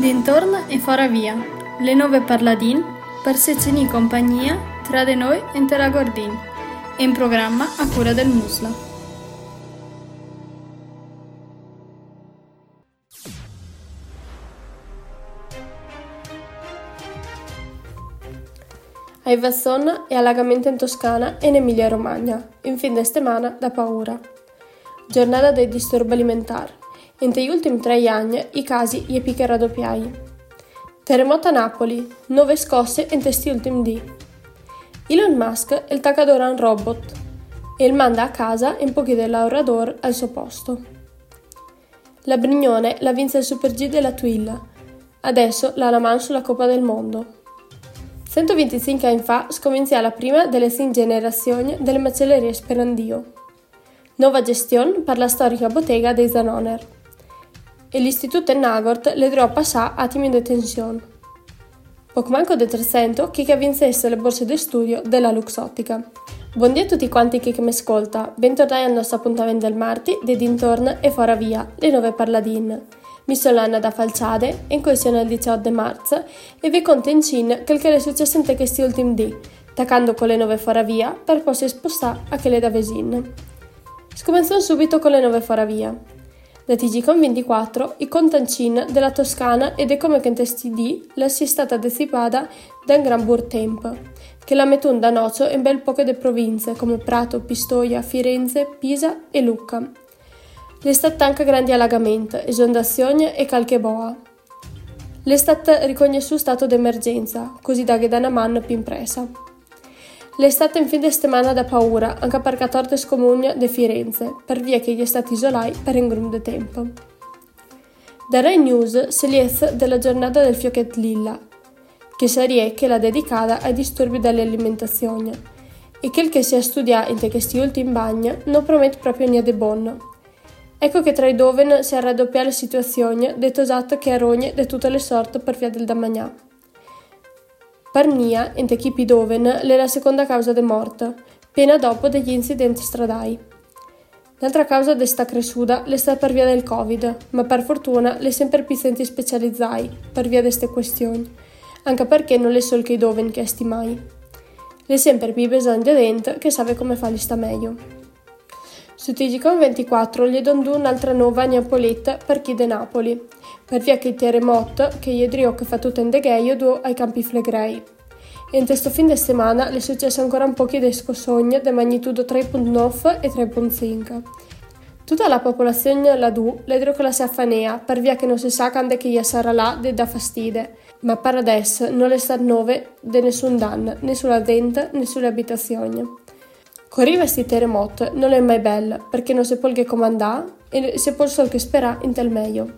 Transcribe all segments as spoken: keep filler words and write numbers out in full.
Dintorn e fora via, le nove parladin, per se ceni compagnia, tra de noi e te la gordin, e in programma a cura del Musla. Ai Vassonna e allagamento in Toscana e in Emilia Romagna, in fin de settimana da paura. Giornata dei disturbi alimentari. Entre gli ultimi tre anni i casi gli picche raddoppiai. Terremoto a Napoli, nove scosse in questi ultimi dì. Elon Musk il taccadora un robot e il manda a casa in pochi del lavoratore al suo posto. La Brignone la vinse il Super G della Twilla, adesso la la man sulla Coppa del Mondo. centoventicinque anni fa scomincia la prima delle sei generazioni delle macellerie Sperandio. Nuova gestione per la storica bottega dei Zanoner. E l'istituto Nagort le dirò passare attimi di tensione. Poco manco di trecento chi che vincesse le borse di studio della Luxottica. Buondì a tutti quanti chi che mi ascolta, bentornati al nostro appuntamento del martedì, di Dintorn e fora via, le nove parladin. Mi sono Anna da Falciade, in cui sono il diciotto marzo, e vi conto in Cina quel che è successo in questi ultimi dì, taccando con le nove fora via per poi si spostare a quelle da Vesin. Scominciamo subito con le nove fora via. Da T G con ventiquattro, i contancin della Toscana ed è come che in questi dì la si è stata dissipata da un gran burtempo, che la mettono da nocio in bel poche de province come Prato, Pistoia, Firenze, Pisa e Lucca. L'estate anche grandi allagamenti, esondazioni e qualche boa. L'estate riconosciuto stato d'emergenza, così da che da una mano più impresa. L'estate in fin di settimana da paura, anche per quattordici comuni di Firenze, per via che gli è stati isolati per un gruppo di tempo. Da Rai News si liezza della giornata del Fiochet Lilla, che sarebbe che la dedicata ai disturbi dell'alimentazione, e quel che si è studiato in questi ultimi anni non promette proprio niente di buono. Ecco che tra i doven si è raddoppiata la situazione, detto esatto che a rogne di tutte le sorti per via del damanà. Per Nia, in equipi doven, è la seconda causa di morte, appena dopo degli incidenti stradali. L'altra causa di sta cresciuta è stata per via del Covid, ma per fortuna le sempre più centri specializzati per via di queste questioni, anche perché non è solo che i doven che stimai. Le sempre più bisogno di gente che sa come farli sta meglio. Su T G con ventiquattro gli don un'altra nuova Napoletta per chi de Napoli, per via che il terremoto che gli drio che fa tutto in degheio due ai Campi Flegrei. E in questo fin di settimana le è successo ancora un pochi di scossoni di magnitudo tre virgola nove e tre virgola cinque. Tutta la popolazione la du le drio che la si affanea, per via che non si sa quando che gli sarà là de da fastide, ma per adesso non le sta nove di nessun danno, né sulla gente né sulle abitazioni. Corriva questi terremoti non è mai bella, perché non si può che comandare e si può solo che sperare in tal meglio.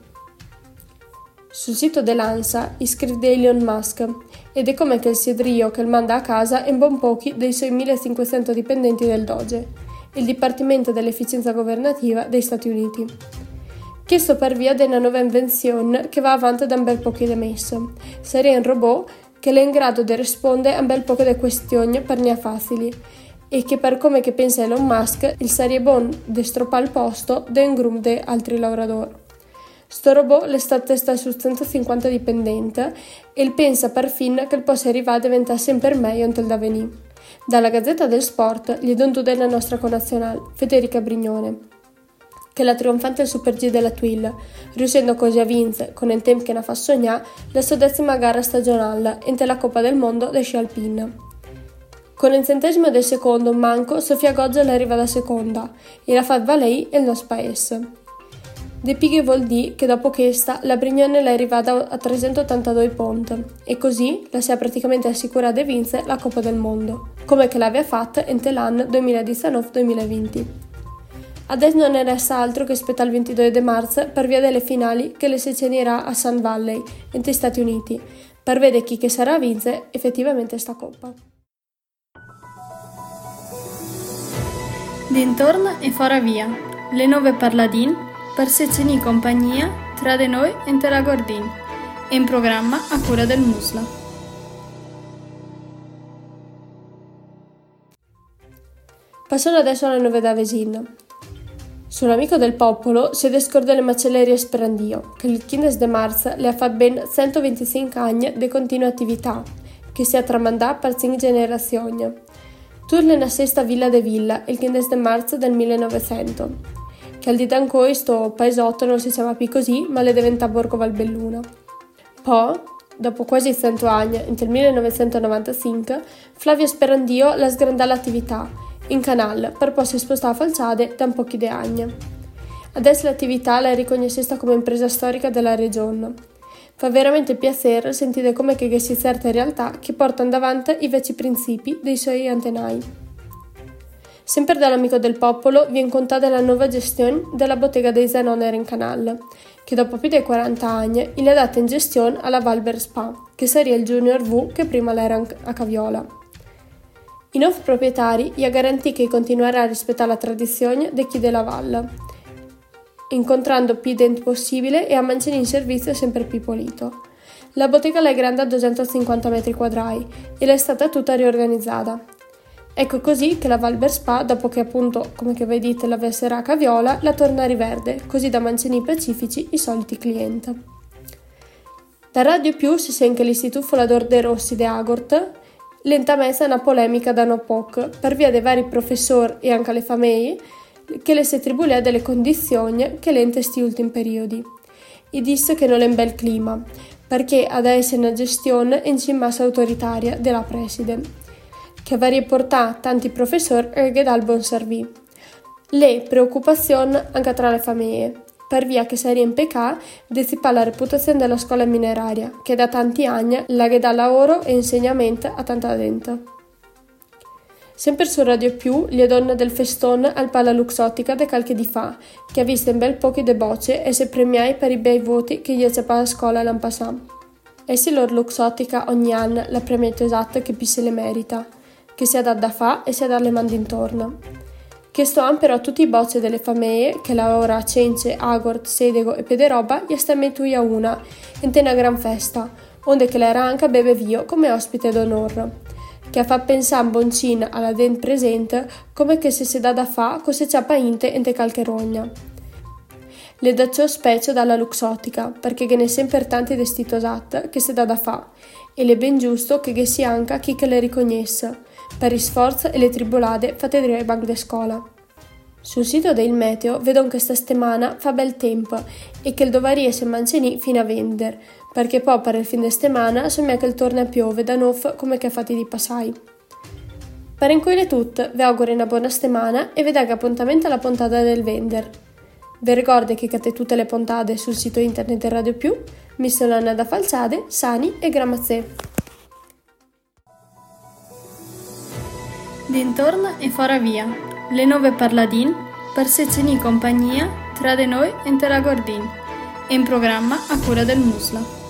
Sul sito dell'ANSA iscrive Elon Musk ed è come che il sidrio che il manda a casa in buon pochi dei suoi millecinquecento dipendenti del Doge, il Dipartimento dell'Efficienza Governativa dei Stati Uniti. Questo per via di una nuova invenzione che va avanti da un bel pochi di mesi. Sarebbe un robot che è in grado di rispondere a un bel poco di questioni per ne facili e che per come che pensa Elon Musk il sarebbe buono di stroppare il posto di un gruppo di altri lavoratori. Sto robot è stato testato su centocinquanta dipendenti e il pensa per fin che possa arrivare a diventare sempre meglio in da venire. Dalla Gazzetta del Sport gli do della nostra connazionale, Federica Brignone, che è la trionfante al Super G della Twilla, riuscendo così a vincere, con il tempo che ne fa sognare, la sua decima gara stagionale in la Coppa del Mondo dei sci alpin. Con il centesimo del secondo manco, Sofia Goggia arriva da seconda e la fa valere il nostro paese. De Pighe vuol dire che dopo questa la Brignone è arrivata a trecentottantadue punti e così la si è praticamente assicurata di vincere la Coppa del Mondo, come che l'aveva fatta in l'anno duemiladiciannove duemilaventi. Adesso non ne resta altro che aspettare il ventidue di marzo per via delle finali che le si cenirà a Sun Valley, negli Stati Uniti, per vedere chi che sarà a vincere effettivamente sta Coppa. Dintorn e fora via, le nove parladin, per se ceni compagnia, tra de noi e te la gordin, e in programma a cura del Musla. Passano adesso alle nove da Vesin. Sull'amico del popolo si descorde le macellerie Sperandio, che il quindici de marzo le ha fatto ben centoventicinque anni di continua attività, che si è tramandata per cinque generazioni. Turle na sesta villa de Villa, il quindici de marzo del millenovecento, che al di d'ancoi sto paesotto non si chiama più così, ma le diventa Borgo Valbelluna. Poi, dopo quasi cento anni, nel millenovecentonovantacinque, Flavio Sperandio la sgrandà l'attività, in canale, per poi si spostare a Falciade da pochi de anni. Adesso l'attività la è riconosciuta come impresa storica della regione. Fa veramente piacere sentire come che si certe realtà che portano davanti i vecchi principi dei suoi antenai. Sempre dall'amico del popolo viene contata la nuova gestione della bottega dei Zanonere in canale, che dopo più di quaranta anni gli ha dato in gestione alla Valber Spa, che sarebbe il Junior V che prima l'era a Caviola. I nuovi proprietari gli ha garantito che continuerà a rispettare la tradizione di chi della valle, incontrando più denti possibile e a mantenere in servizio sempre più pulito. La bottega è grande a duecentocinquanta metri quadrati e è stata tutta riorganizzata. Ecco così che la Valber Spa, dopo che appunto, come che vedete, la verserà a Caviola, la torna a riverde, così da mantenere pacifici i soliti clienti. Da Radio Più si sente che l'Istituto Folador de Rossi de Agort l'enta messa una polemica da no poco, per via dei vari professori e anche le famiglie, che le si attribuisce delle condizioni che l'ente sti ultimi periodi. E disse che non è un bel clima, perché ad essere una gestione in cima autoritaria della preside, che va a riportare tanti professori e dal buon servì. Le preoccupazioni anche tra le famiglie, per via che sarebbe in peccato dissipare la reputazione della scuola mineraria, che da tanti anni la dà lavoro e insegnamento a tanta gente. Sempre su Radio Più, le donne del festone al Palla Luxottica da qualche di fa, che ha visto in bel pochi de bocce e si premiai per i bei voti che gli c'è a scuola l'anno passato. Essi loro Luxottica ogni anno la premiata esatta che più se le merita, che sia da da fa e sia da le mandi intorno. Che sto an però tutti i bocce delle famiglie, che lavora a Cence, Agort, Sedego e Pederoba, gli sta mettui a una, in una gran festa, onde che la ranca beve vio come ospite d'onor, che ha fatto pensare boncina alla den presente come che se si dà da fa cose ciappa inte in te calche rogna. Le da ciò specie dalla Luxottica, perché che ne sempre tanti destitosat che si dà da fa, e le ben giusto che che sia anche chi che le ricognesse, per i sforzi e le tribolade fatte ai banchi de scuola. Sul sito del meteo vedo che questa settimana fa bel tempo e che il dovarie si mantieni fino a vendere, perché poi per il fin de settimana sembra che il torna a piove da nuovo come che fatti di passai. Per incogliere tutto, vi auguro una buona settimana e vi dà appuntamento alla puntata del Vender. Vi ricordo che avete tutte le puntate sul sito internet di Radio Più, mi sono Anna da Falciade, Sani e Gramazze. Dintorno e fora via, le nuove parladin per se ce n'è compagnia tra di noi e te la Gordin, in programma a cura del Musla.